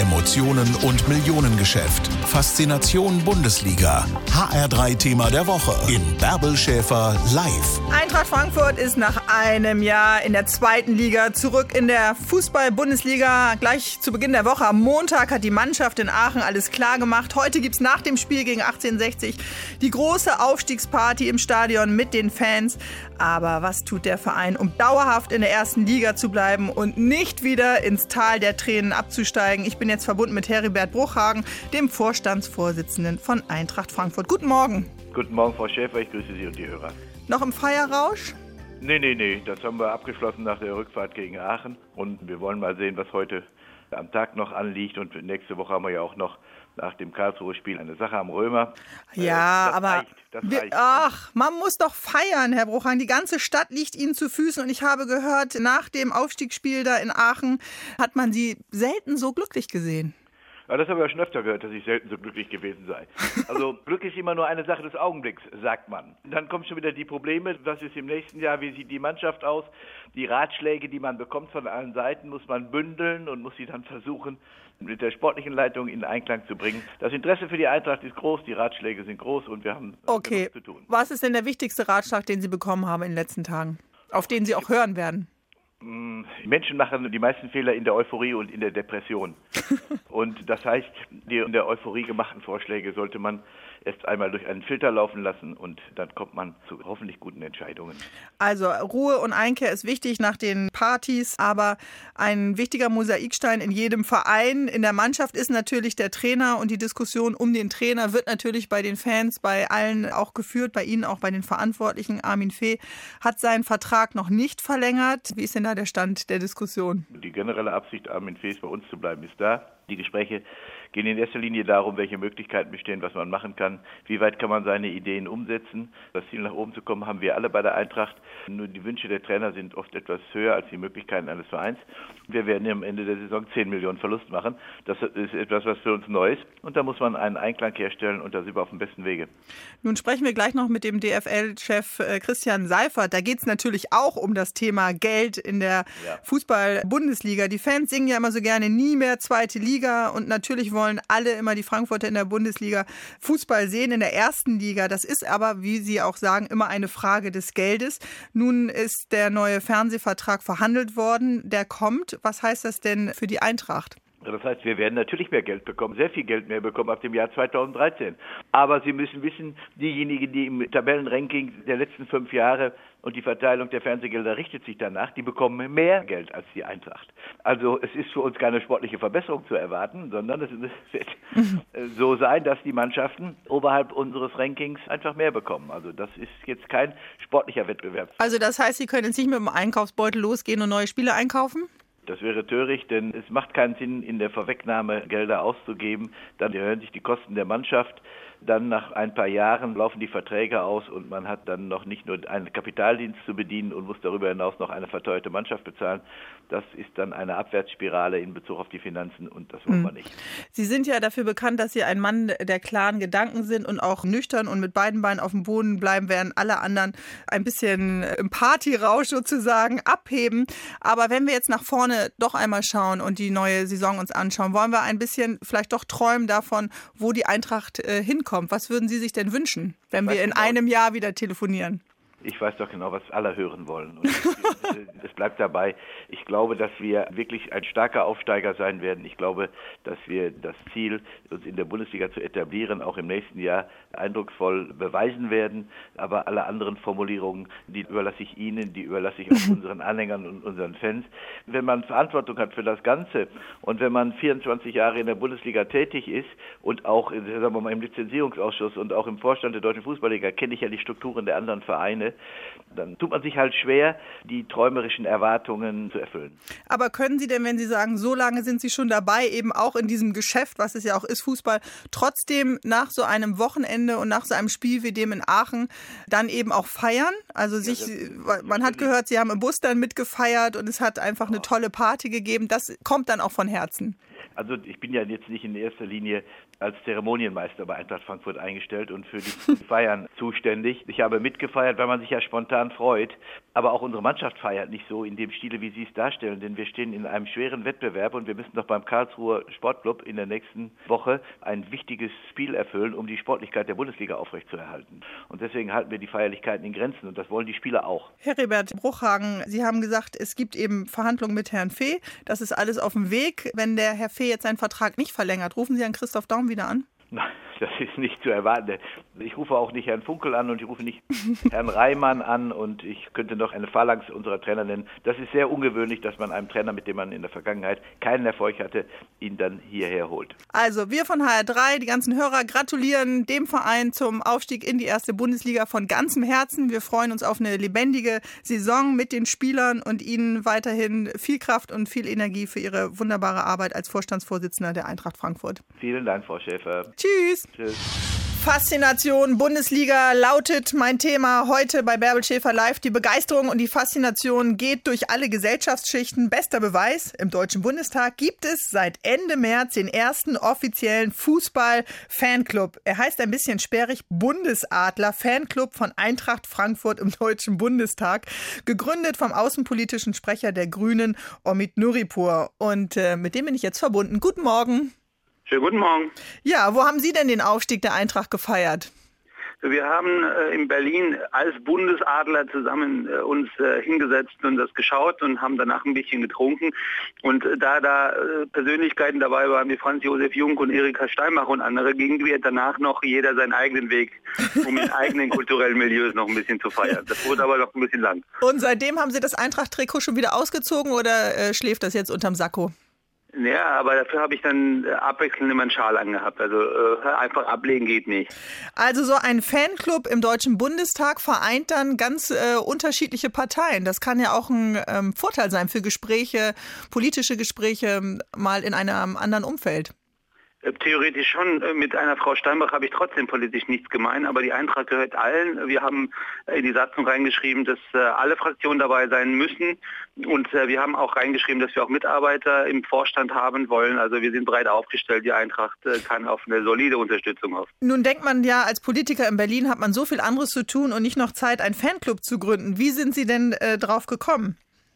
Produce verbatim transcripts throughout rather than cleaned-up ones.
Emotionen und Millionengeschäft. Faszination Bundesliga. H R drei Thema der Woche in Bärbel Schäfer live. Eintracht Frankfurt ist nach einem Jahr in der zweiten Liga zurück in der Fußball-Bundesliga. Gleich zu Beginn der Woche am Montag hat die Mannschaft in Aachen alles klar gemacht. Heute gibt es nach dem Spiel gegen achtzehnhundertsechzig die große Aufstiegsparty im Stadion mit den Fans. Aber was tut der Verein, um dauerhaft in der ersten Liga zu bleiben und nicht wieder ins Tal der Tränen abzusteigen? Ich bin jetzt verbunden mit Heribert Bruchhagen, dem Vorstandsvorsitzenden von Eintracht Frankfurt. Guten Morgen. Guten Morgen, Frau Schäfer, ich grüße Sie und die Hörer. Noch im Feierrausch? Nee, nee, nee, das haben wir abgeschlossen nach der Rückfahrt gegen Aachen. Und wir wollen mal sehen, was heute am Tag noch anliegt. Und nächste Woche haben wir ja auch noch nach dem Karlsruhe-Spiel eine Sache am Römer. Ja, das aber reicht, das wir, reicht. ach, man muss doch feiern, Herr Bruchhagen. Die ganze Stadt liegt Ihnen zu Füßen. Und ich habe gehört, nach dem Aufstiegsspiel da in Aachen hat man Sie selten so glücklich gesehen. Ja, das habe ich ja schon öfter gehört, dass ich selten so glücklich gewesen sei. Also Glück ist immer nur eine Sache des Augenblicks, sagt man. Dann kommen schon wieder die Probleme, was ist im nächsten Jahr, wie sieht die Mannschaft aus? Die Ratschläge, die man bekommt von allen Seiten, muss man bündeln und muss sie dann versuchen, mit der sportlichen Leitung in Einklang zu bringen. Das Interesse für die Eintracht ist groß, die Ratschläge sind groß und wir haben okay. genug zu tun. Was ist denn der wichtigste Ratschlag, den Sie bekommen haben in den letzten Tagen, auf den Sie auch hören werden? Menschen machen die meisten Fehler in der Euphorie und in der Depression. Und das heißt, die in der Euphorie gemachten Vorschläge sollte man erst einmal durch einen Filter laufen lassen und dann kommt man zu hoffentlich guten Entscheidungen. Also Ruhe und Einkehr ist wichtig nach den Partys, aber ein wichtiger Mosaikstein in jedem Verein, in der Mannschaft ist natürlich der Trainer und die Diskussion um den Trainer wird natürlich bei den Fans, bei allen auch geführt, bei Ihnen auch bei den Verantwortlichen. Armin Fee hat seinen Vertrag noch nicht verlängert. Wie ist denn da der Stand der Diskussion? Die generelle Absicht, Armin Fees bei uns zu bleiben, ist da. Die Gespräche gehen in erster Linie darum, welche Möglichkeiten bestehen, was man machen kann, wie weit kann man seine Ideen umsetzen. Das Ziel, nach oben zu kommen, haben wir alle bei der Eintracht. Nur die Wünsche der Trainer sind oft etwas höher als die Möglichkeiten eines Vereins. Wir werden am Ende der Saison zehn Millionen Verlust machen. Das ist etwas, was für uns neu ist. Und da muss man einen Einklang herstellen und da sind wir auf dem besten Wege. Nun sprechen wir gleich noch mit dem D F L-Chef Christian Seifert. Da geht es natürlich auch um das Thema Geld in der ja. Fußball-Bundesliga. Die Fans singen ja immer so gerne nie mehr zweite Liga und natürlich wollen alle immer die Frankfurter in der Bundesliga Fußball sehen in der ersten Liga. Das ist aber, wie Sie auch sagen, immer eine Frage des Geldes. Nun ist der neue Fernsehvertrag verhandelt worden. Der kommt. Was heißt das denn für die Eintracht? Das heißt, wir werden natürlich mehr Geld bekommen, sehr viel Geld mehr bekommen ab dem Jahr zweitausenddreizehn. Aber Sie müssen wissen, diejenigen, die im Tabellenranking der letzten fünf Jahre und die Verteilung der Fernsehgelder richtet sich danach, die bekommen mehr Geld als die Eintracht. Also es ist für uns keine sportliche Verbesserung zu erwarten, sondern es wird so sein, dass die Mannschaften oberhalb unseres Rankings einfach mehr bekommen. Also das ist jetzt kein sportlicher Wettbewerb. Also das heißt, Sie können jetzt nicht mit dem Einkaufsbeutel losgehen und neue Spiele einkaufen? Das wäre töricht, denn es macht keinen Sinn, in der Vorwegnahme Gelder auszugeben. Dann erhöhen sich die Kosten der Mannschaft. Dann nach ein paar Jahren laufen die Verträge aus und man hat dann noch nicht nur einen Kapitaldienst zu bedienen und muss darüber hinaus noch eine verteuerte Mannschaft bezahlen. Das ist dann eine Abwärtsspirale in Bezug auf die Finanzen und das wollen wir nicht. Sie sind ja dafür bekannt, dass Sie ein Mann der klaren Gedanken sind und auch nüchtern und mit beiden Beinen auf dem Boden bleiben, während alle anderen ein bisschen im Partyrausch sozusagen abheben. Aber wenn wir jetzt nach vorne doch einmal schauen und die neue Saison uns anschauen, wollen wir ein bisschen vielleicht doch träumen davon, wo die Eintracht äh, hinkommt. Was würden Sie sich denn wünschen, wenn wir in einem Jahr wieder telefonieren? Ich weiß doch genau, was alle hören wollen. Und es bleibt dabei. Ich glaube, dass wir wirklich ein starker Aufsteiger sein werden. Ich glaube, dass wir das Ziel, uns in der Bundesliga zu etablieren, auch im nächsten Jahr eindrucksvoll beweisen werden. Aber alle anderen Formulierungen, die überlasse ich Ihnen, die überlasse ich auch unseren Anhängern und unseren Fans. Wenn man Verantwortung hat für das Ganze und wenn man vierundzwanzig Jahre in der Bundesliga tätig ist und auch sagen wir mal, im Lizenzierungsausschuss und auch im Vorstand der Deutschen Fußballliga, kenne ich ja die Strukturen der anderen Vereine, dann tut man sich halt schwer, die träumerischen Erwartungen zu erfüllen. Aber können Sie denn, wenn Sie sagen, so lange sind Sie schon dabei, eben auch in diesem Geschäft, was es ja auch ist, Fußball, trotzdem nach so einem Wochenende und nach so einem Spiel wie dem in Aachen dann eben auch feiern? Also sich, ja, man hat gehört, Sie haben im Bus dann mitgefeiert und es hat einfach eine tolle Party gegeben. Das kommt dann auch von Herzen. Also ich bin ja jetzt nicht in erster Linie als Zeremonienmeister bei Eintracht Frankfurt eingestellt und für die Feiern zuständig. Ich habe mitgefeiert, weil man sich ja spontan freut. Aber auch unsere Mannschaft feiert nicht so in dem Stile, wie Sie es darstellen. Denn wir stehen in einem schweren Wettbewerb und wir müssen doch beim Karlsruher Sportclub in der nächsten Woche ein wichtiges Spiel erfüllen, um die Sportlichkeit der Bundesliga aufrechtzuerhalten. Und deswegen halten wir die Feierlichkeiten in Grenzen und das wollen die Spieler auch. Heribert Bruchhagen, Sie haben gesagt, es gibt eben Verhandlungen mit Herrn Fee. Das ist alles auf dem Weg. Wenn der Herr Fee jetzt seinen Vertrag nicht verlängert, rufen Sie Herrn Christoph Daum wieder an? Nein, das ist nicht zu erwarten. Ich rufe auch nicht Herrn Funkel an und ich rufe nicht Herrn Reimann an und ich könnte noch eine Phalanx unserer Trainer nennen. Das ist sehr ungewöhnlich, dass man einem Trainer, mit dem man in der Vergangenheit keinen Erfolg hatte, ihn dann hierher holt. Also wir von H R drei, die ganzen Hörer, gratulieren dem Verein zum Aufstieg in die erste Bundesliga von ganzem Herzen. Wir freuen uns auf eine lebendige Saison mit den Spielern und Ihnen weiterhin viel Kraft und viel Energie für Ihre wunderbare Arbeit als Vorstandsvorsitzender der Eintracht Frankfurt. Vielen Dank, Frau Schäfer. Tschüss. Tschüss. Faszination Bundesliga lautet mein Thema heute bei Bärbel Schäfer Live. Die Begeisterung und die Faszination geht durch alle Gesellschaftsschichten. Bester Beweis, im Deutschen Bundestag gibt es seit Ende März den ersten offiziellen Fußball-Fanclub. Er heißt ein bisschen sperrig Bundesadler, Fanclub von Eintracht Frankfurt im Deutschen Bundestag. Gegründet vom außenpolitischen Sprecher der Grünen, Omid Nuripur. Und äh, mit dem bin ich jetzt verbunden. Guten Morgen. Schönen guten Morgen. Ja, wo haben Sie denn den Aufstieg der Eintracht gefeiert? Wir haben äh, in Berlin als Bundesadler zusammen äh, uns äh, hingesetzt und das geschaut und haben danach ein bisschen getrunken. Und äh, da da äh, Persönlichkeiten dabei waren wie Franz Josef Jung und Erika Steinbach und andere, gingen wir danach noch jeder seinen eigenen Weg, um in eigenen kulturellen Milieus noch ein bisschen zu feiern. Das wurde aber noch ein bisschen lang. Und seitdem haben Sie das Eintracht-Trikot schon wieder ausgezogen oder äh, schläft das jetzt unterm Sakko? Ja, aber dafür habe ich dann abwechselnd immer einen Schal angehabt. Also äh, einfach ablegen geht nicht. Also so ein Fanclub im Deutschen Bundestag vereint dann ganz äh, unterschiedliche Parteien. Das kann ja auch ein ähm, Vorteil sein für Gespräche, politische Gespräche mal in einem anderen Umfeld. Theoretisch schon. Mit einer Frau Steinbach habe ich trotzdem politisch nichts gemein, aber die Eintracht gehört allen. Wir haben in die Satzung reingeschrieben, dass alle Fraktionen dabei sein müssen und wir haben auch reingeschrieben, dass wir auch Mitarbeiter im Vorstand haben wollen. Also wir sind breit aufgestellt. Die Eintracht kann auf eine solide Unterstützung hoffen. Nun denkt man ja, als Politiker in Berlin hat man so viel anderes zu tun und nicht noch Zeit, einen Fanclub zu gründen. Wie sind Sie denn äh, drauf gekommen?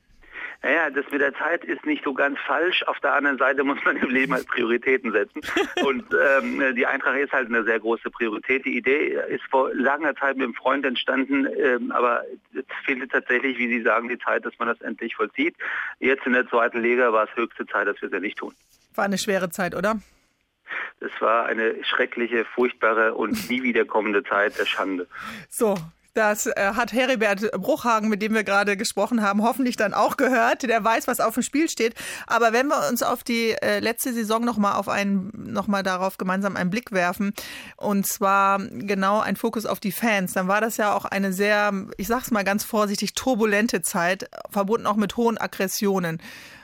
Naja, das mit der Zeit ist nicht so ganz falsch. Auf der anderen Seite muss man im Leben halt Prioritäten setzen. Und ähm, die Eintracht ist halt eine sehr große Priorität. Die Idee ist vor langer Zeit mit einem Freund entstanden, ähm, aber es fehlte tatsächlich, wie Sie sagen, die Zeit, dass man das endlich vollzieht. Jetzt in der zweiten Liga war es höchste Zeit, dass wir es ja nicht tun. War eine schwere Zeit, oder? Das war eine schreckliche, furchtbare und nie wiederkommende Zeit der Schande. So. Das äh, hat Heribert Bruchhagen, mit dem wir gerade gesprochen haben, hoffentlich dann auch gehört. Der weiß, was auf dem Spiel steht. Aber wenn wir uns auf die äh, letzte Saison nochmal auf einen, noch mal darauf gemeinsam einen Blick werfen, und zwar genau ein Fokus auf die Fans, dann war das ja auch eine sehr, ich sag's mal ganz vorsichtig, turbulente Zeit, verbunden auch mit hohen Aggressionen.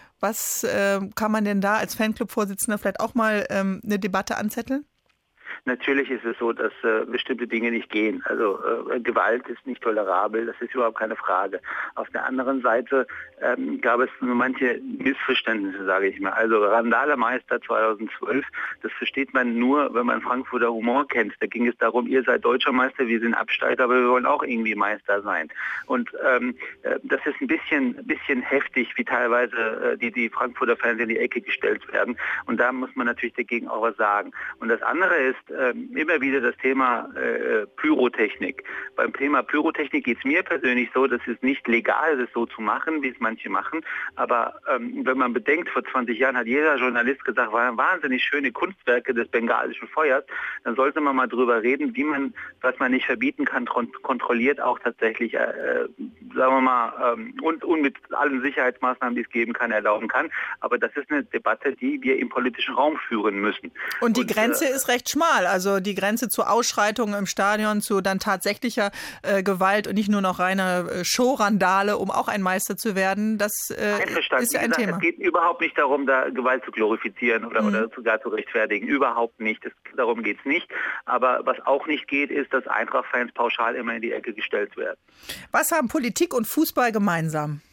Was äh, kann man denn da als Fanclub-Vorsitzender vielleicht auch mal ähm, eine Debatte anzetteln? Natürlich ist es so, dass äh, bestimmte Dinge nicht gehen. Also äh, Gewalt ist nicht tolerabel, das ist überhaupt keine Frage. Auf der anderen Seite ähm, gab es nur manche Missverständnisse, sage ich mal. Also Randale-Meister zweitausendzwölf, das versteht man nur, wenn man Frankfurter Humor kennt. Da ging es darum, ihr seid deutscher Meister, wir sind Absteiger, aber wir wollen auch irgendwie Meister sein. Und ähm, äh, das ist ein bisschen, bisschen heftig, wie teilweise äh, die, die Frankfurter Fans in die Ecke gestellt werden. Und da muss man natürlich dagegen auch was sagen. Und das andere ist, immer wieder das Thema äh, Pyrotechnik. Beim Thema Pyrotechnik geht es mir persönlich so, dass es nicht legal ist, so zu machen, wie es manche machen. Aber ähm, wenn man bedenkt, vor zwanzig Jahren hat jeder Journalist gesagt, waren wahnsinnig schöne Kunstwerke des bengalischen Feuers, dann sollte man mal drüber reden, wie man, was man nicht verbieten kann, kontrolliert auch tatsächlich, äh, sagen wir mal, ähm, und, und mit allen Sicherheitsmaßnahmen, die es geben kann, erlauben kann. Aber das ist eine Debatte, die wir im politischen Raum führen müssen. Und die und, Grenze äh, ist recht schmal. Also die Grenze zu Ausschreitungen im Stadion, zu dann tatsächlicher äh, Gewalt und nicht nur noch reine äh, Showrandale, um auch ein Meister zu werden, das äh, ist ja ein gesagt, Thema. Es geht überhaupt nicht darum, da Gewalt zu glorifizieren oder, mhm. oder sogar zu rechtfertigen. Überhaupt nicht. Das, darum geht es nicht. Aber was auch nicht geht, ist, dass Eintracht-Fans pauschal immer in die Ecke gestellt werden. Was haben Politik und Fußball gemeinsam?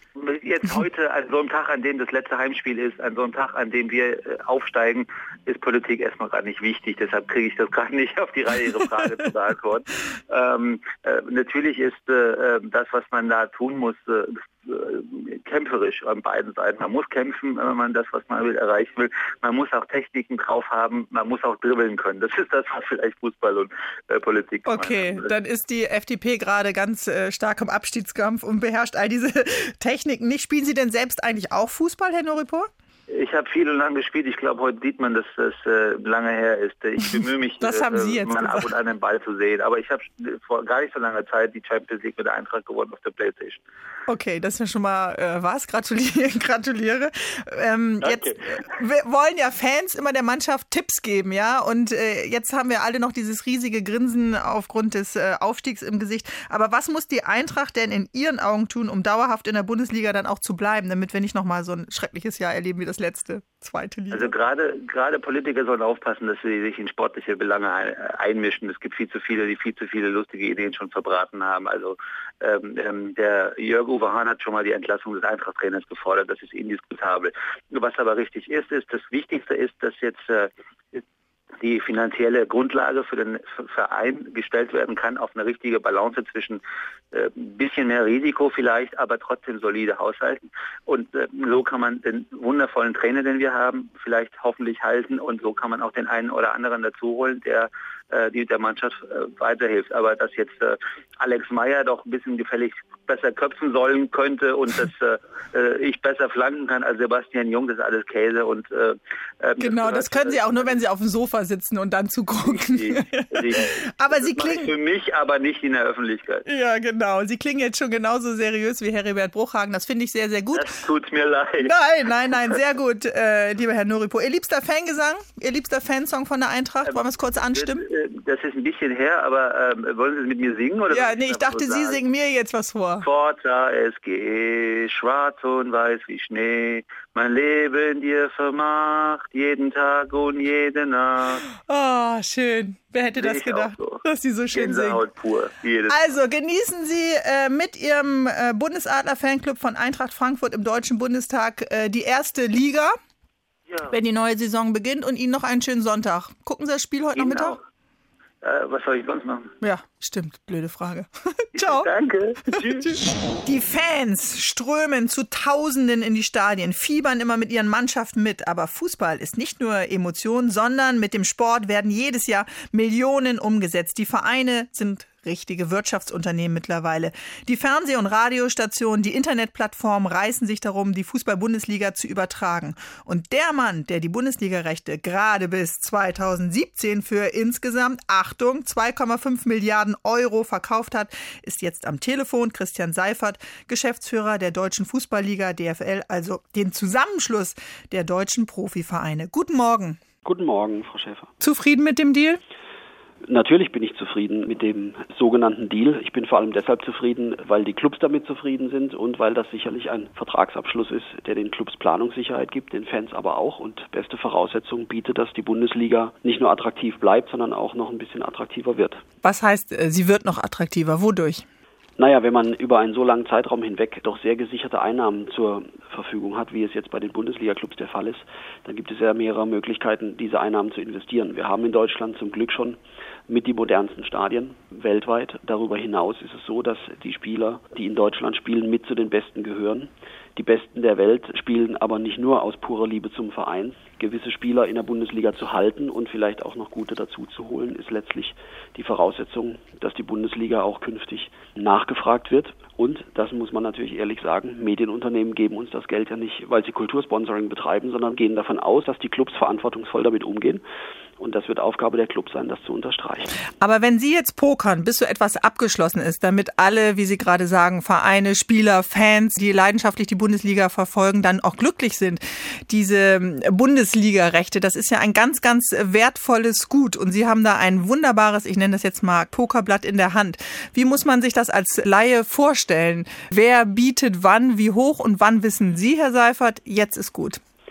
Jetzt heute, an so einem Tag, an dem das letzte Heimspiel ist, an so einem Tag, an dem wir äh, aufsteigen, ist Politik erstmal gerade nicht wichtig. Deshalb kriege ich das gerade nicht auf die Reihe, Ihre Frage zu beantworten. Ähm, äh, natürlich ist äh, das, was man da tun muss, äh, kämpferisch an beiden Seiten. Man muss kämpfen, wenn man das, was man will, erreichen will. Man muss auch Techniken drauf haben, man muss auch dribbeln können. Das ist das, was vielleicht Fußball und äh, Politik macht. Okay, dann ist die F D P gerade ganz äh, stark im Abstiegskampf und beherrscht all diese Techniken nicht. Spielen Sie denn selbst eigentlich auch Fußball, Herr Noripur? Ich habe viel und lang gespielt. Ich glaube, heute sieht man, dass das äh, lange her ist. Ich bemühe mich, das haben Sie jetzt mal gesagt. ab und an den Ball zu sehen. Aber ich habe vor gar nicht so langer Zeit die Champions League mit der Eintracht gewonnen auf der Playstation. Okay, das ist ja schon mal äh, was. Gratuliere. gratuliere. Ähm, jetzt wir wollen ja Fans immer der Mannschaft Tipps geben, ja. Und äh, jetzt haben wir alle noch dieses riesige Grinsen aufgrund des äh, Aufstiegs im Gesicht. Aber was muss die Eintracht denn in Ihren Augen tun, um dauerhaft in der Bundesliga dann auch zu bleiben, damit wir nicht nochmal so ein schreckliches Jahr erleben wie das letzte, zweite Liga? Also gerade gerade Politiker sollen aufpassen, dass sie sich in sportliche Belange einmischen. Es gibt viel zu viele, die viel zu viele lustige Ideen schon verbraten haben. Also ähm, der Jörg-Uwe Hahn hat schon mal die Entlassung des Eintracht-Trainers gefordert. Das ist indiskutabel. Was aber richtig ist, ist, das Wichtigste ist, dass jetzt äh, die finanzielle Grundlage für den Verein gestellt werden kann auf eine richtige Balance zwischen äh, ein bisschen mehr Risiko vielleicht, aber trotzdem solide Haushalten. Und äh, so kann man den wundervollen Trainer, den wir haben, vielleicht hoffentlich halten und so kann man auch den einen oder anderen dazu holen, der äh, die der Mannschaft äh, weiterhilft. Aber dass jetzt äh, Alex Meyer doch ein bisschen gefällig besser köpfen sollen könnte und dass äh, ich besser flanken kann als Sebastian Jung, das ist alles Käse. Und äh, genau, das, das können Sie auch nur, wenn Sie auf dem Sofa sitzen und dann zugucken. Richtig, richtig. Aber das Sie klingen für mich, aber nicht in der Öffentlichkeit. Ja, genau. Sie klingen jetzt schon genauso seriös wie Heribert Bruchhagen. Das finde ich sehr, sehr gut. Das tut mir leid. Nein, nein, nein, sehr gut, äh, lieber Herr Noripur. Ihr liebster Fangesang, Ihr liebster Fansong von der Eintracht? Wollen wir es kurz anstimmen? Das, das ist ein bisschen her, aber ähm, wollen Sie es mit mir singen? Oder ja, nee, ich dachte, Sie singen mir jetzt was vor. Forza S G, schwarz und weiß wie Schnee, mein Leben dir vermacht, jeden Tag und jede Nacht. Oh, schön. Wer hätte das gedacht, so. dass Sie so schön Gänsehaut singen? Pur, also genießen Sie äh, mit Ihrem äh, Bundesadler-Fanclub von Eintracht Frankfurt im Deutschen Bundestag äh, die erste Liga, ja. wenn die neue Saison beginnt, und Ihnen noch einen schönen Sonntag. Gucken Sie das Spiel heute Ihnen Nachmittag? Auch. Äh, was soll ich sonst machen? Ja, stimmt. Blöde Frage. Ciao. Danke. Tschüss. Die Fans strömen zu Tausenden in die Stadien, fiebern immer mit ihren Mannschaften mit. Aber Fußball ist nicht nur Emotion, sondern mit dem Sport werden jedes Jahr Millionen umgesetzt. Die Vereine sind richtige Wirtschaftsunternehmen mittlerweile. Die Fernseh- und Radiostationen, die Internetplattformen reißen sich darum, die Fußball-Bundesliga zu übertragen. Und der Mann, der die Bundesliga-Rechte gerade bis zweitausendsiebzehn für insgesamt, Achtung, zwei Komma fünf Milliarden Euro verkauft hat, ist jetzt am Telefon. Christian Seifert, Geschäftsführer der Deutschen Fußballliga, D F L, also den Zusammenschluss der deutschen Profivereine. Guten Morgen. Guten Morgen, Frau Schäfer. Zufrieden mit dem Deal? Natürlich bin ich zufrieden mit dem sogenannten Deal. Ich bin vor allem deshalb zufrieden, weil die Clubs damit zufrieden sind und weil das sicherlich ein Vertragsabschluss ist, der den Clubs Planungssicherheit gibt, den Fans aber auch, und beste Voraussetzungen bietet, dass die Bundesliga nicht nur attraktiv bleibt, sondern auch noch ein bisschen attraktiver wird. Was heißt, sie wird noch attraktiver? Wodurch? Naja, wenn man über einen so langen Zeitraum hinweg doch sehr gesicherte Einnahmen zur Verfügung hat, wie es jetzt bei den Bundesliga-Clubs der Fall ist, dann gibt es ja mehrere Möglichkeiten, diese Einnahmen zu investieren. Wir haben in Deutschland zum Glück schon mit die modernsten Stadien weltweit. Darüber hinaus ist es so, dass die Spieler, die in Deutschland spielen, mit zu den Besten gehören. Die Besten der Welt spielen aber nicht nur aus purer Liebe zum Verein. Gewisse Spieler in der Bundesliga zu halten und vielleicht auch noch gute dazu zu holen, ist letztlich die Voraussetzung, dass die Bundesliga auch künftig nachgefragt wird. Und, das muss man natürlich ehrlich sagen, Medienunternehmen geben uns das Geld ja nicht, weil sie Kultursponsoring betreiben, sondern gehen davon aus, dass die Clubs verantwortungsvoll damit umgehen. Und das wird Aufgabe der Clubs sein, das zu unterstreichen. Aber wenn Sie jetzt pokern, bis so etwas abgeschlossen ist, damit alle, wie Sie gerade sagen, Vereine, Spieler, Fans, die leidenschaftlich die Bundesliga verfolgen, dann auch glücklich sind, diese Bundesliga-Rechte, das ist ja ein ganz, ganz wertvolles Gut. Und Sie haben da ein wunderbares, ich nenne das jetzt mal Pokerblatt in der Hand. Wie muss man sich das als Laie vorstellen? Wer bietet wann, wie hoch und wann wissen Sie, Herr Seifert, jetzt ist gut?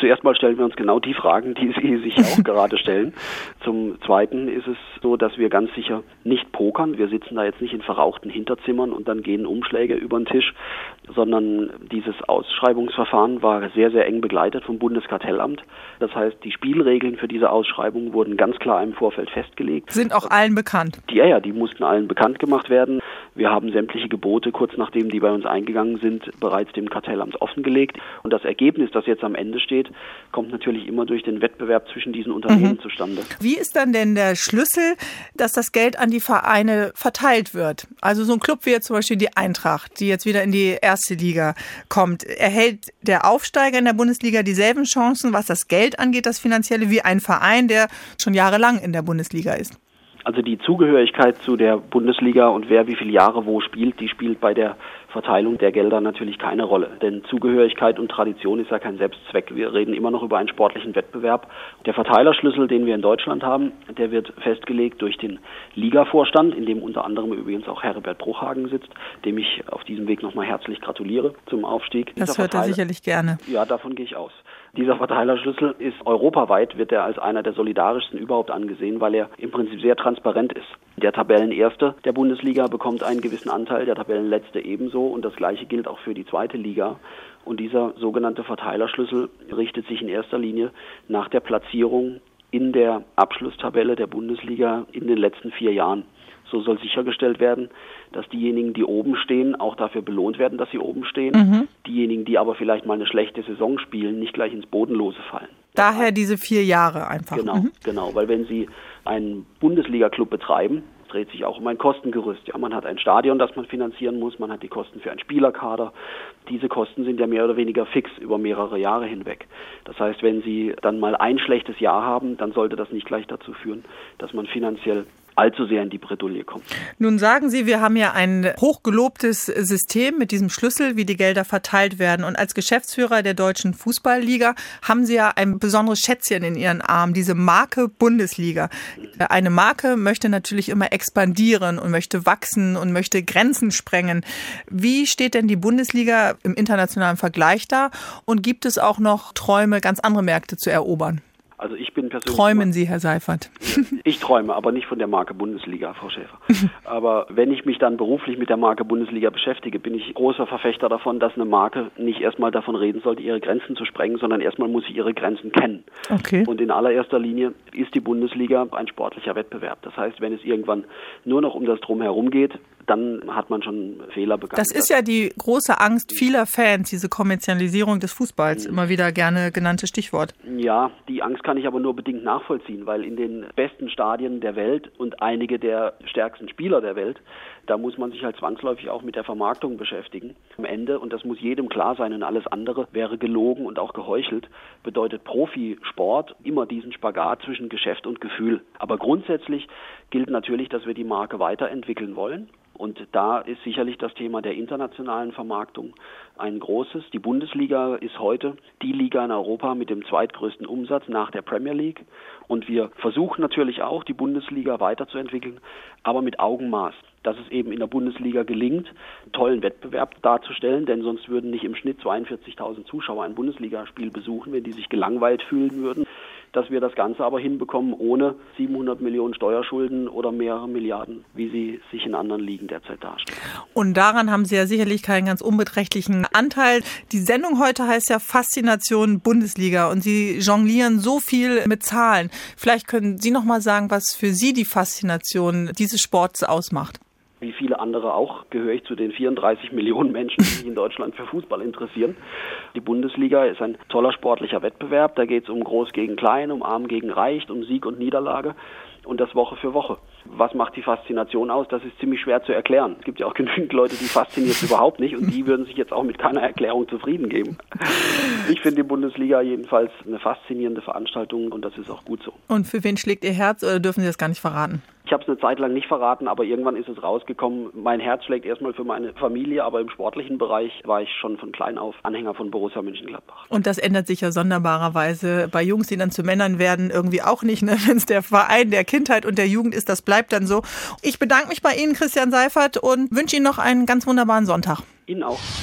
zuerst mal stellen wir uns genau die Fragen, die Sie sich auch gerade stellen. Zum Zweiten ist es so, dass wir ganz sicher nicht pokern. Wir sitzen da jetzt nicht in verrauchten Hinterzimmern und dann gehen Umschläge über den Tisch, sondern dieses Ausschreibungsverfahren war sehr, sehr eng begleitet vom Bundeskartellamt. Das heißt, die Spielregeln für diese Ausschreibung wurden ganz klar im Vorfeld festgelegt. Sind auch allen bekannt? Die, ja, ja, die mussten allen bekannt gemacht werden. Wir haben sämtliche Gebote, kurz nachdem die bei uns eingegangen sind, bereits dem Kartellamt offengelegt. Und das Ergebnis, das jetzt am Ende steht, kommt natürlich immer durch den Wettbewerb zwischen diesen Unternehmen mhm. zustande. Wie ist dann denn der Schlüssel, dass das Geld an die Vereine verteilt wird? Also so ein Club wie jetzt zum Beispiel die Eintracht, die jetzt wieder in die erste Liga kommt. Erhält der Aufsteiger in der Bundesliga dieselben Chancen, was das Geld angeht, das Finanzielle, wie ein Verein, der schon jahrelang in der Bundesliga ist? Also die Zugehörigkeit zu der Bundesliga und wer wie viele Jahre wo spielt, die spielt bei der Verteilung der Gelder natürlich keine Rolle. Denn Zugehörigkeit und Tradition ist ja kein Selbstzweck. Wir reden immer noch über einen sportlichen Wettbewerb. Der Verteilerschlüssel, den wir in Deutschland haben, der wird festgelegt durch den Ligavorstand, in dem unter anderem übrigens auch Herbert Bruchhagen sitzt, dem ich auf diesem Weg nochmal herzlich gratuliere zum Aufstieg. Das hört er sicherlich gerne. Ja, davon gehe ich aus. Dieser Verteilerschlüssel ist europaweit, wird er als einer der solidarischsten überhaupt angesehen, weil er im Prinzip sehr transparent ist. Der Tabellenerste der Bundesliga bekommt einen gewissen Anteil, der Tabellenletzte ebenso und das Gleiche gilt auch für die zweite Liga. Und dieser sogenannte Verteilerschlüssel richtet sich in erster Linie nach der Platzierung in der Abschlusstabelle der Bundesliga in den letzten vier Jahren. So soll sichergestellt werden, dass diejenigen, die oben stehen, auch dafür belohnt werden, dass sie oben stehen. Mhm. Diejenigen, die aber vielleicht mal eine schlechte Saison spielen, nicht gleich ins Bodenlose fallen. Daher diese vier Jahre einfach. Genau, mhm. genau, weil wenn Sie einen Bundesliga-Club betreiben, dreht sich auch um ein Kostengerüst. Ja, man hat ein Stadion, das man finanzieren muss, man hat die Kosten für einen Spielerkader. Diese Kosten sind ja mehr oder weniger fix über mehrere Jahre hinweg. Das heißt, wenn Sie dann mal ein schlechtes Jahr haben, dann sollte das nicht gleich dazu führen, dass man finanziell allzu sehr in die Bredouille kommt. Nun sagen Sie, wir haben ja ein hochgelobtes System mit diesem Schlüssel, wie die Gelder verteilt werden. Und als Geschäftsführer der Deutschen Fußballliga haben Sie ja ein besonderes Schätzchen in Ihren Armen, diese Marke Bundesliga. Eine Marke möchte natürlich immer expandieren und möchte wachsen und möchte Grenzen sprengen. Wie steht denn die Bundesliga im internationalen Vergleich da? Und gibt es auch noch Träume, ganz andere Märkte zu erobern? Also ich bin persönlich... Träumen Sie, Herr Seifert? Ich träume, aber nicht von der Marke Bundesliga, Frau Schäfer. Aber wenn ich mich dann beruflich mit der Marke Bundesliga beschäftige, bin ich großer Verfechter davon, dass eine Marke nicht erstmal davon reden sollte, ihre Grenzen zu sprengen, sondern erstmal muss sie ihre Grenzen kennen. Okay. Und in allererster Linie ist die Bundesliga ein sportlicher Wettbewerb. Das heißt, wenn es irgendwann nur noch um das Drumherum geht, dann hat man schon Fehler begangen. Das ist ja die große Angst vieler Fans, diese Kommerzialisierung des Fußballs, immer wieder gerne genannte Stichwort. Ja, die Angst kann ich aber nur bedingt nachvollziehen, weil in den besten Stadien der Welt und einige der stärksten Spieler der Welt, da muss man sich halt zwangsläufig auch mit der Vermarktung beschäftigen. Am Ende, und das muss jedem klar sein und alles andere wäre gelogen und auch geheuchelt, bedeutet Profisport immer diesen Spagat zwischen Geschäft und Gefühl. Aber grundsätzlich gilt natürlich, dass wir die Marke weiterentwickeln wollen. Und da ist sicherlich das Thema der internationalen Vermarktung ein großes. Die Bundesliga ist heute die Liga in Europa mit dem zweitgrößten Umsatz nach der Premier League. Und wir versuchen natürlich auch, die Bundesliga weiterzuentwickeln, aber mit Augenmaß. Dass es eben in der Bundesliga gelingt, einen tollen Wettbewerb darzustellen, denn sonst würden nicht im Schnitt zweiundvierzigtausend Zuschauer ein Bundesligaspiel besuchen, wenn die sich gelangweilt fühlen würden. Dass wir das Ganze aber hinbekommen ohne siebenhundert Millionen Steuerschulden oder mehrere Milliarden, wie sie sich in anderen Ligen derzeit darstellen. Und daran haben Sie ja sicherlich keinen ganz unbeträchtlichen Anteil. Die Sendung heute heißt ja Faszination Bundesliga und Sie jonglieren so viel mit Zahlen. Vielleicht können Sie noch mal sagen, was für Sie die Faszination dieses Sports ausmacht. Wie viele andere auch gehöre ich zu den vierunddreißig Millionen Menschen, die sich in Deutschland für Fußball interessieren. Die Bundesliga ist ein toller sportlicher Wettbewerb. Da geht es um Groß gegen Klein, um Arm gegen Reich, um Sieg und Niederlage. Und das Woche für Woche. Was macht die Faszination aus? Das ist ziemlich schwer zu erklären. Es gibt ja auch genügend Leute, die fasziniert es überhaupt nicht und die würden sich jetzt auch mit keiner Erklärung zufrieden geben. Ich finde die Bundesliga jedenfalls eine faszinierende Veranstaltung und das ist auch gut so. Und für wen schlägt Ihr Herz oder dürfen Sie das gar nicht verraten? Ich habe es eine Zeit lang nicht verraten, aber irgendwann ist es rausgekommen. Mein Herz schlägt erstmal für meine Familie, aber im sportlichen Bereich war ich schon von klein auf Anhänger von Borussia Mönchengladbach. Und das ändert sich ja sonderbarerweise bei Jungs, die dann zu Männern werden, irgendwie auch nicht. Ne? Wenn es der Verein der Kindheit und der Jugend ist, das bleibt dann so. Ich bedanke mich bei Ihnen, Christian Seifert, und wünsche Ihnen noch einen ganz wunderbaren Sonntag. Ihnen auch.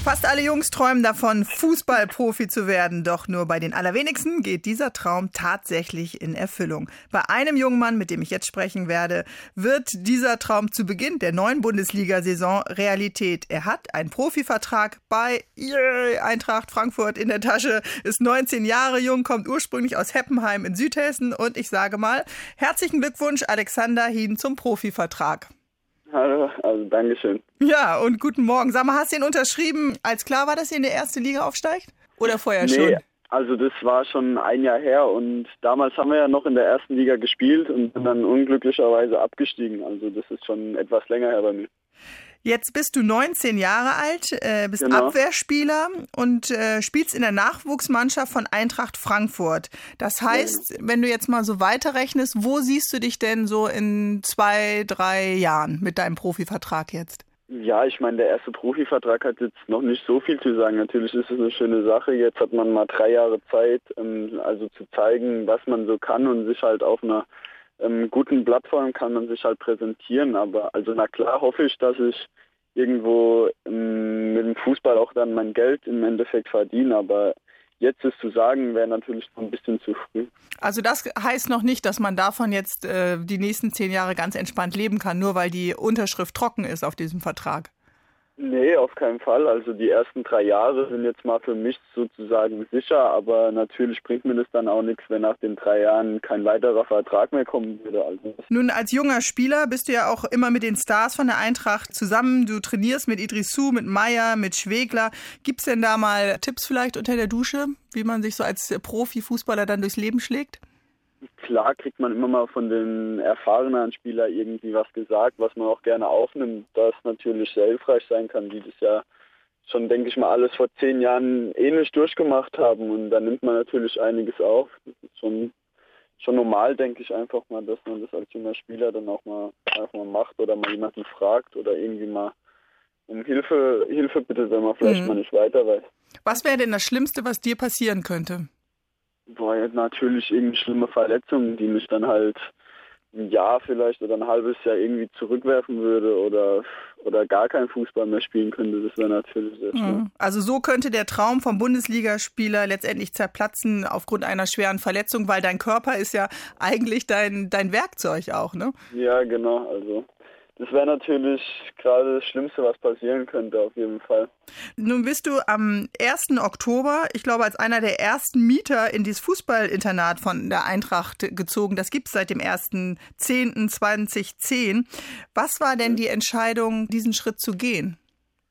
Fast alle Jungs träumen davon, Fußballprofi zu werden. Doch nur bei den allerwenigsten geht dieser Traum tatsächlich in Erfüllung. Bei einem jungen Mann, mit dem ich jetzt sprechen werde, wird dieser Traum zu Beginn der neuen Bundesliga-Saison Realität. Er hat einen Profivertrag bei yeah, Eintracht Frankfurt in der Tasche, ist neunzehn Jahre jung, kommt ursprünglich aus Heppenheim in Südhessen. Und ich sage mal, herzlichen Glückwunsch, Alexander Hien, zum Profivertrag. Hallo, also Dankeschön. Ja, und guten Morgen. Sag mal, hast du ihn unterschrieben, als klar war, dass ihr in die erste Liga aufsteigt? Oder vorher nee, schon? Also das war schon ein Jahr her und damals haben wir ja noch in der ersten Liga gespielt und sind dann unglücklicherweise abgestiegen. Also das ist schon etwas länger her bei mir. Jetzt bist du neunzehn Jahre alt, äh, bist genau. Abwehrspieler und äh, spielst in der Nachwuchsmannschaft von Eintracht Frankfurt. Das heißt, ja. wenn du jetzt mal so weiterrechnest, wo siehst du dich denn so in zwei, drei Jahren mit deinem Profivertrag jetzt? Ja, ich meine, der erste Profivertrag hat jetzt noch nicht so viel zu sagen. Natürlich ist es eine schöne Sache. Jetzt hat man mal drei Jahre Zeit, ähm, also zu zeigen, was man so kann und sich halt auf einer ähm, guten Plattform kann man sich halt präsentieren. Aber also na klar hoffe ich, dass ich irgendwo ähm, mit dem Fußball auch dann mein Geld im Endeffekt verdiene. Aber jetzt es zu sagen, wäre natürlich noch ein bisschen zu früh. Also das heißt noch nicht, dass man davon jetzt äh, die nächsten zehn Jahre ganz entspannt leben kann, nur weil die Unterschrift trocken ist auf diesem Vertrag. Nee, auf keinen Fall. Also die ersten drei Jahre sind jetzt mal für mich sozusagen sicher, aber natürlich bringt mir das dann auch nichts, wenn nach den drei Jahren kein weiterer Vertrag mehr kommen würde. Also Nun, als junger Spieler bist du ja auch immer mit den Stars von der Eintracht zusammen. Du trainierst mit Idrissou, mit Meier, mit Schwegler. Gibt's denn da mal Tipps vielleicht unter der Dusche, wie man sich so als Profifußballer dann durchs Leben schlägt? Klar kriegt man immer mal von den erfahrenen Spielern irgendwie was gesagt, was man auch gerne aufnimmt, das natürlich sehr hilfreich sein kann, die das ja schon, denke ich mal, alles vor zehn Jahren ähnlich durchgemacht haben und da nimmt man natürlich einiges auf. Das ist schon, schon normal, denke ich einfach mal, dass man das als junger Spieler dann auch mal einfach mal macht oder mal jemanden fragt oder irgendwie mal um Hilfe, Hilfe bittet, wenn man vielleicht mhm. mal nicht weiter weiß. Was wäre denn das Schlimmste, was dir passieren könnte? Boah, jetzt natürlich irgendwie schlimme Verletzungen, die mich dann halt ein Jahr vielleicht oder ein halbes Jahr irgendwie zurückwerfen würde oder, oder gar keinen Fußball mehr spielen könnte. Das wäre natürlich sehr schlimm. Also so könnte der Traum vom Bundesligaspieler letztendlich zerplatzen aufgrund einer schweren Verletzung, weil dein Körper ist ja eigentlich dein, dein Werkzeug auch, ne? Ja, genau. Also das wäre natürlich gerade das Schlimmste, was passieren könnte, auf jeden Fall. Nun bist du am ersten Oktober, ich glaube, als einer der ersten Mieter in dieses Fußballinternat von der Eintracht gezogen. Das gibt es seit dem ersten zehnten zweitausendzehn. Was war denn die Entscheidung, diesen Schritt zu gehen?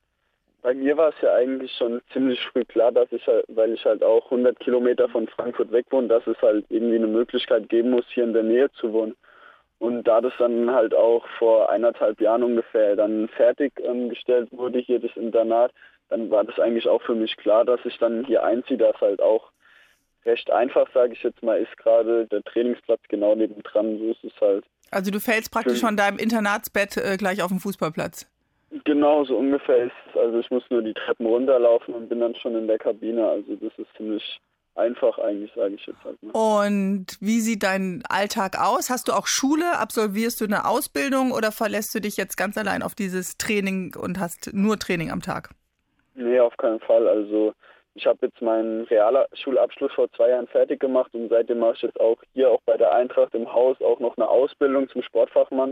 Bei mir war es ja eigentlich schon ziemlich früh klar, dass ich halt, weil ich halt auch hundert Kilometer von Frankfurt weg wohne, dass es halt irgendwie eine Möglichkeit geben muss, hier in der Nähe zu wohnen. Und da das dann halt auch vor eineinhalb Jahren ungefähr dann fertiggestellt ähm, wurde, hier das Internat, dann war das eigentlich auch für mich klar, dass ich dann hier einziehe, das halt auch recht einfach, sage ich jetzt mal, ist gerade der Trainingsplatz genau nebendran, so ist es halt. Also du fällst praktisch von deinem Internatsbett äh, gleich auf den Fußballplatz? Genau, so ungefähr ist es. Also ich muss nur die Treppen runterlaufen und bin dann schon in der Kabine, also das ist ziemlich einfach eigentlich, sage ich jetzt halt mal. Und wie sieht dein Alltag aus? Hast du auch Schule? Absolvierst du eine Ausbildung oder verlässt du dich jetzt ganz allein auf dieses Training und hast nur Training am Tag? Nee, auf keinen Fall. Also ich habe jetzt meinen Realschulabschluss vor zwei Jahren fertig gemacht und seitdem mache ich jetzt auch hier auch bei der Eintracht im Haus auch noch eine Ausbildung zum Sportfachmann.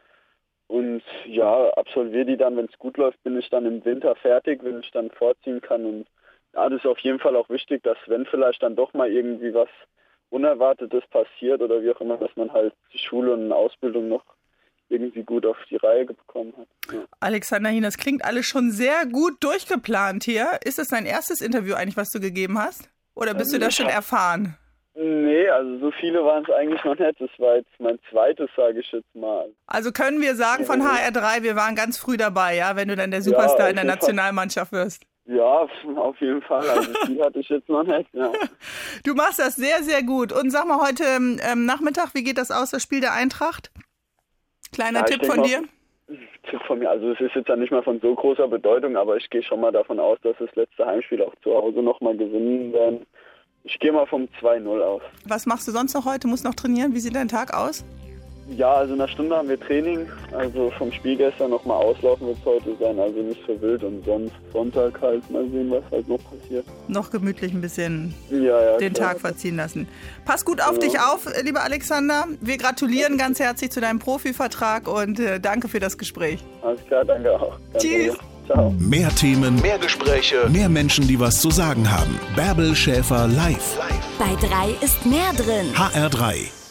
Und ja, absolviere die dann, wenn es gut läuft, bin ich dann im Winter fertig, wenn ich dann vorziehen kann. Und ja, das ist auf jeden Fall auch wichtig, dass wenn vielleicht dann doch mal irgendwie was Unerwartetes passiert oder wie auch immer, dass man halt die Schule und eine Ausbildung noch irgendwie gut auf die Reihe bekommen hat. Ja. Alexander Hien, das klingt alles schon sehr gut durchgeplant hier. Ist das dein erstes Interview eigentlich, was du gegeben hast? Oder bist ähm, du da schon erfahren? Nee, also so viele waren es eigentlich noch nicht. Das war jetzt mein zweites, sage ich jetzt mal. Also können wir sagen von H R drei, wir waren ganz früh dabei, ja, wenn du dann der Superstar ja, in der Nationalmannschaft wirst? Ja, auf jeden Fall. Also die hatte ich jetzt noch nicht. Ja. Du machst das sehr, sehr gut. Und sag mal, heute ähm, Nachmittag, wie geht das aus, das Spiel der Eintracht? Kleiner ja, Tipp von dir? Tipp von mir. Also es ist jetzt ja nicht mal von so großer Bedeutung, aber ich gehe schon mal davon aus, dass das letzte Heimspiel auch zu Hause nochmal gewinnen werden. Ich gehe mal vom zwei null aus. Was machst du sonst noch heute? Musst noch trainieren? Wie sieht dein Tag aus? Ja, also in einer Stunde haben wir Training. Also vom Spiel gestern nochmal auslaufen wird es heute sein. Also nicht so wild. Und sonst Sonntag halt mal sehen, was halt noch passiert. Noch gemütlich ein bisschen ja, ja, den klar. Tag verziehen lassen. Pass gut auf ja. dich auf, lieber Alexander. Wir gratulieren ganz herzlich zu deinem Profivertrag und äh, danke für das Gespräch. Alles klar, danke auch. Danke Tschüss. dir. Ciao. Mehr Themen, mehr Gespräche, mehr Menschen, die was zu sagen haben. Bärbel Schäfer live. Bei drei ist mehr drin. H R drei.